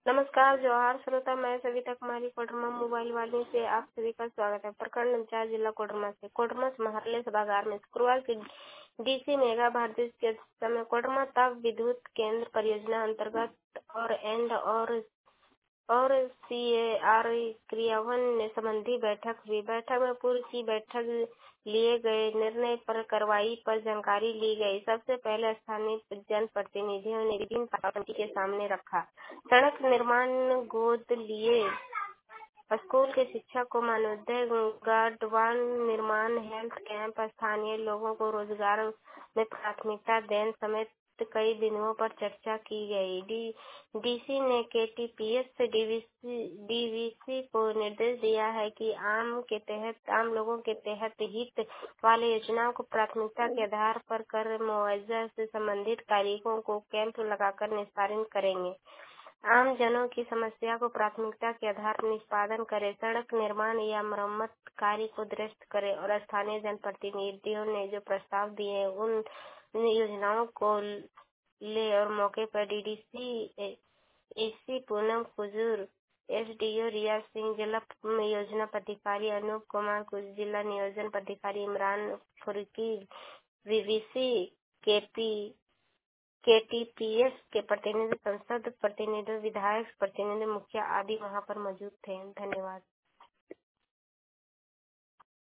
नमस्कार जोहार श्रोता, मैं सविता कुमारी कोडरमा मोबाइल वाले से आप सभी का स्वागत है। प्रखंड नमचार जिला कोडरमा से कोडरमा महरले सभागार में शुक्रवार की डीसी मेगा भारती के समय कोडरमा ताप विद्युत केंद्र परियोजना अंतर्गत और CAR क्रियान्वयन संबंधी बैठक हुई। बैठक में पूर्व की बैठक लिए गए निर्णय पर कार्रवाई पर जानकारी ली गई। सबसे पहले स्थानीय जनप्रतिनिधियों ने विभिन्न समिति के सामने रखा। सड़क निर्माण, गोद लिए स्कूल के शिक्षक को मानदेय, गार्डवान निर्माण, हेल्थ कैंप, स्थानीय लोगों को रोजगार में प्राथमिकता देने समेत कई बिंदुओं पर चर्चा की गई। डीसी ने KTPS DVC को निर्देश दिया है कि आम लोगों के तहत हित वाले योजनाओं को प्राथमिकता के आधार पर कर मुआवजा से संबंधित कार्यों को कैंप लगाकर निस्तारित करेंगे। आम जनों की समस्या को प्राथमिकता के आधार पर निष्पादन करें। सड़क निर्माण या मरम्मत कार्य को दुरुस्त करें और स्थानीय जनप्रतिनिधियों ने जो प्रस्ताव दिए उन योजनाओं को ले और मौके पर DDC AC Poonam Kujur, SDO रिया सिंह, जिला योजना पदाधिकारी अनूप कुमार, जिला नियोजन पदाधिकारी इमरान फुर्की, VVC KTPS के प्रतिनिधि, संसद प्रतिनिधि, विधायक प्रतिनिधि, मुखिया आदि वहां पर मौजूद थे। धन्यवाद।